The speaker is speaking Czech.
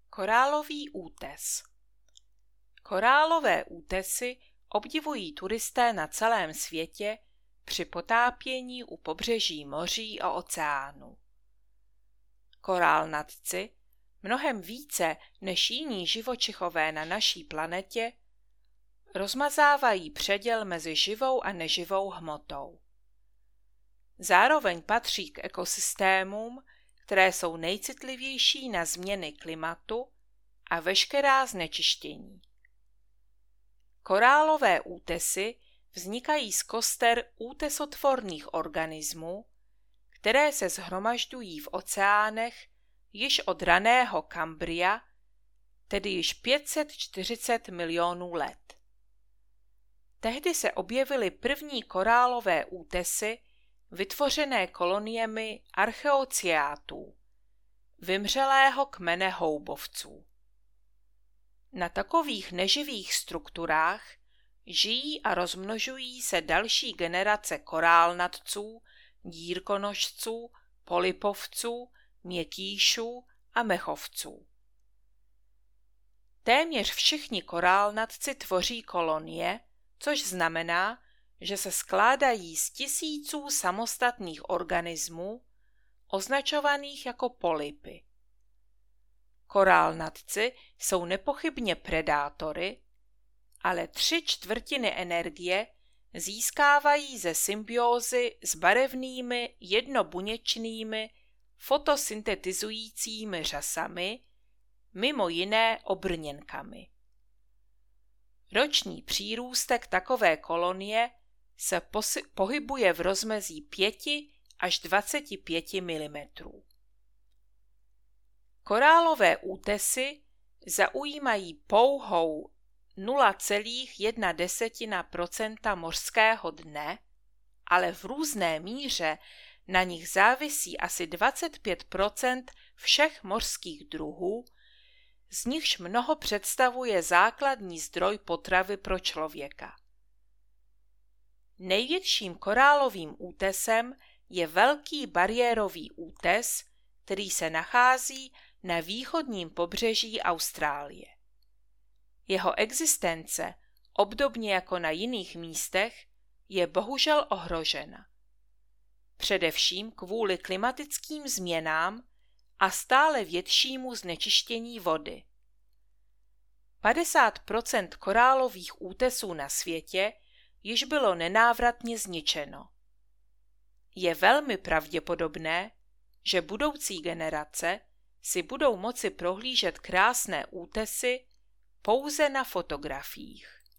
Korálový útes. Korálové útesy obdivují turisté na celém světě při potápění u pobřeží moří a oceánů. Korálnatci, mnohem více než jiní živočichové na naší planetě, rozmazávají předěl mezi živou a neživou hmotou. Zároveň patří k ekosystémům, které jsou nejcitlivější na změny klimatu a veškerá znečištění. Korálové útesy vznikají z koster útesotvorných organismů, které se shromažďují v oceánech již od raného Kambria, tedy již 540 milionů let. Tehdy se objevily první korálové útesy vytvořené koloniemi archeociátů, vymřelého kmene houbovců. Na takových neživých strukturách žijí a rozmnožují se další generace korálnatců, dírkonožců, polypovců, měkýšů a mechovců. Téměř všichni korálnatci tvoří kolonie, což znamená, že se skládají z tisíců samostatných organismů, označovaných jako polypy. Korálnatci jsou nepochybně predátory, ale 3/4 energie získávají ze symbiózy s barevnými jednobuněčnými fotosyntetizujícími řasami, mimo jiné obrněnkami. Roční přírůstek takové kolonie se pohybuje v rozmezí 5 až 25 mm. Korálové útesy zaujímají pouhou 0,1% mořského dne, ale v různé míře na nich závisí asi 25% všech mořských druhů, z nichž mnoho představuje základní zdroj potravy pro člověka. Největším korálovým útesem je velký bariérový útes, který se nachází na východním pobřeží Austrálie. Jeho existence, obdobně jako na jiných místech, je bohužel ohrožena. Především kvůli klimatickým změnám a stále většímu znečištění vody. 50% korálových útesů na světě již bylo nenávratně zničeno. Je velmi pravděpodobné, že budoucí generace si budou moci prohlížet krásné útesy pouze na fotografiích.